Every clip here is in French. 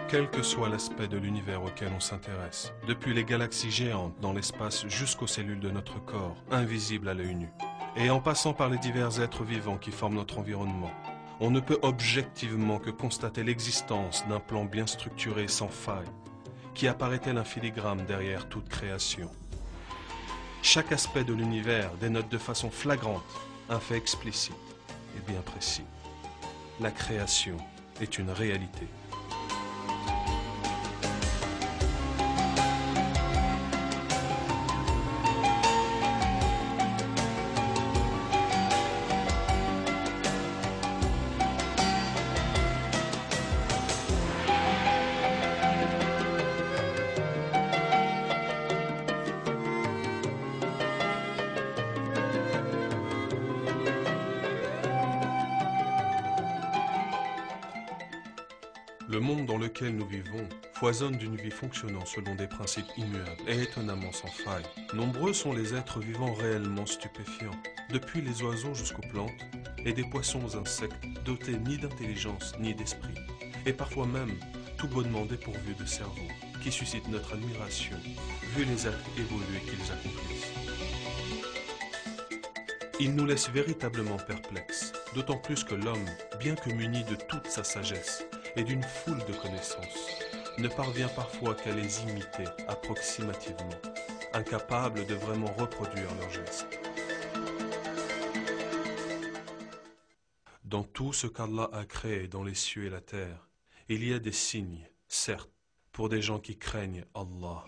Quel que soit l'aspect de l'univers auquel on s'intéresse, depuis les galaxies géantes dans l'espace jusqu'aux cellules de notre corps, invisibles à l'œil nu, et en passant par les divers êtres vivants qui forment notre environnement, on ne peut objectivement que constater l'existence d'un plan bien structuré sans faille, qui apparaît tel un filigrane derrière toute création. Chaque aspect de l'univers dénote de façon flagrante un fait explicite et bien précis. La création est une réalité. Le monde dans lequel nous vivons foisonne d'une vie fonctionnant selon des principes immuables et étonnamment sans faille. Nombreux sont les êtres vivants réellement stupéfiants, depuis les oiseaux jusqu'aux plantes, et des poissons aux insectes dotés ni d'intelligence ni d'esprit, et parfois même tout bonnement dépourvus de cerveau, qui suscitent notre admiration, vu les actes évolués qu'ils accomplissent. Ils nous laissent véritablement perplexes, d'autant plus que l'homme, bien que muni de toute sa sagesse, et d'une foule de connaissances, ne parvient parfois qu'à les imiter approximativement, incapable de vraiment reproduire leurs gestes. Dans tout ce qu'Allah a créé dans les cieux et la terre, il y a des signes, certes, pour des gens qui craignent Allah.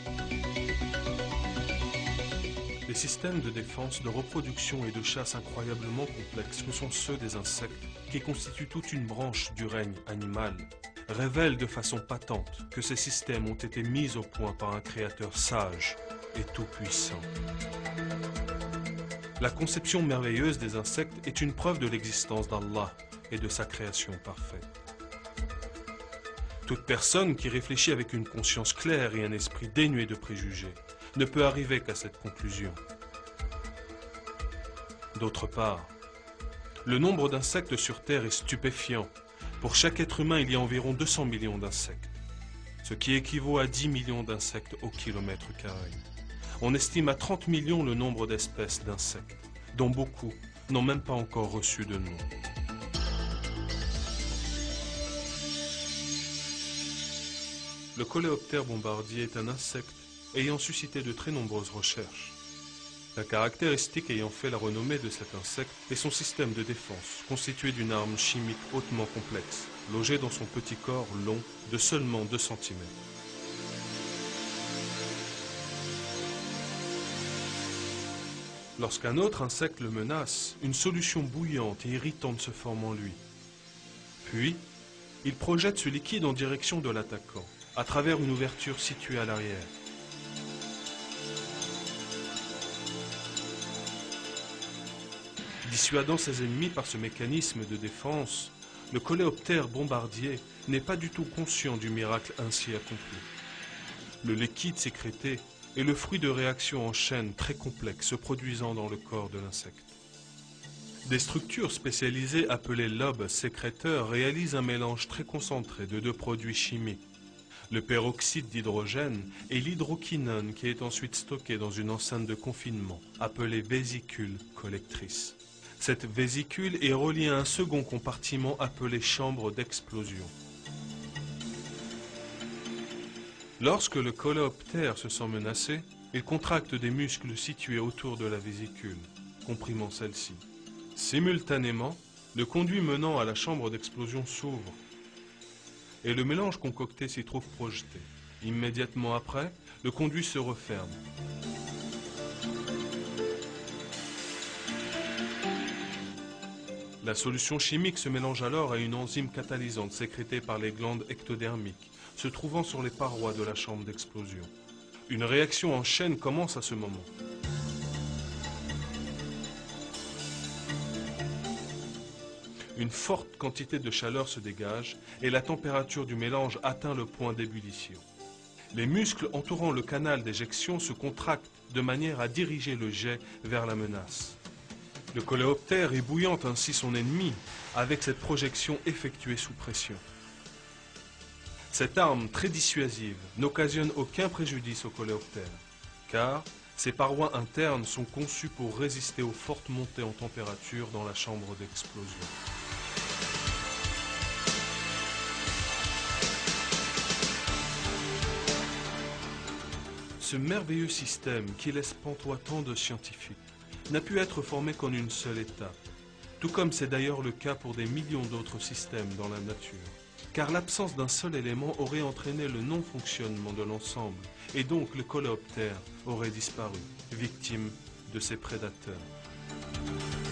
Les systèmes de défense, de reproduction et de chasse incroyablement complexes que sont ceux des insectes, qui constituent toute une branche du règne animal, révèlent de façon patente que ces systèmes ont été mis au point par un créateur sage et tout-puissant. La conception merveilleuse des insectes est une preuve de l'existence d'Allah et de sa création parfaite. Toute personne qui réfléchit avec une conscience claire et un esprit dénué de préjugés ne peut arriver qu'à cette conclusion. D'autre part, le nombre d'insectes sur Terre est stupéfiant. Pour chaque être humain, il y a environ 200 millions d'insectes, ce qui équivaut à 10 millions d'insectes au kilomètre carré. On estime à 30 millions le nombre d'espèces d'insectes, dont beaucoup n'ont même pas encore reçu de nom. Le coléoptère bombardier est un insecte ayant suscité de très nombreuses recherches. La caractéristique ayant fait la renommée de cet insecte est son système de défense, constitué d'une arme chimique hautement complexe, logée dans son petit corps long de seulement 2 cm. Lorsqu'un autre insecte le menace, une solution bouillante et irritante se forme en lui. Puis, il projette ce liquide en direction de l'attaquant, à travers une ouverture située à l'arrière. Dissuadant ses ennemis par ce mécanisme de défense, le coléoptère bombardier n'est pas du tout conscient du miracle ainsi accompli. Le liquide sécrété est le fruit de réactions en chaîne très complexes se produisant dans le corps de l'insecte. Des structures spécialisées appelées lobes sécréteurs réalisent un mélange très concentré de 2 produits chimiques, le peroxyde d'hydrogène et l'hydroquinone, qui est ensuite stocké dans une enceinte de confinement appelée vésicule collectrice. Cette vésicule est reliée à un second compartiment appelé chambre d'explosion. Lorsque le coléoptère se sent menacé, il contracte des muscles situés autour de la vésicule, comprimant celle-ci. Simultanément, le conduit menant à la chambre d'explosion s'ouvre et le mélange concocté s'y trouve projeté. Immédiatement après, le conduit se referme. La solution chimique se mélange alors à une enzyme catalysante sécrétée par les glandes ectodermiques, se trouvant sur les parois de la chambre d'explosion. Une réaction en chaîne commence à ce moment. Une forte quantité de chaleur se dégage et la température du mélange atteint le point d'ébullition. Les muscles entourant le canal d'éjection se contractent de manière à diriger le jet vers la menace. Le coléoptère ébouillante ainsi son ennemi avec cette projection effectuée sous pression. Cette arme très dissuasive n'occasionne aucun préjudice aux coléoptères, car ses parois internes sont conçues pour résister aux fortes montées en température dans la chambre d'explosion. Ce merveilleux système qui laisse pantois tant de scientifiques n'a pu être formé qu'en une seule étape, tout comme c'est d'ailleurs le cas pour des millions d'autres systèmes dans la nature, car l'absence d'un seul élément aurait entraîné le non-fonctionnement de l'ensemble, et donc le coléoptère aurait disparu, victime de ses prédateurs.